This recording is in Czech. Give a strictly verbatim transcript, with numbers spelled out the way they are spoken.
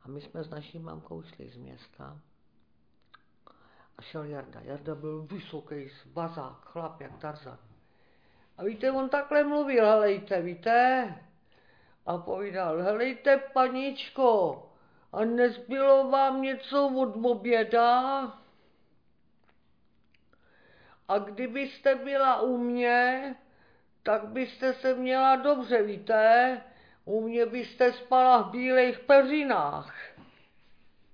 A my jsme s naší mamkou šli z města a šel Jarda. Jarda byl vysoký, bazák, chlap jak Tarzan. A víte, on takhle mluvil, helejte, víte? A povídal, helejte, paničko, a nezbylo vám něco od oběda? A kdybyste byla u mě, tak byste se měla dobře, víte? U mě byste spala v bílejch peřinách.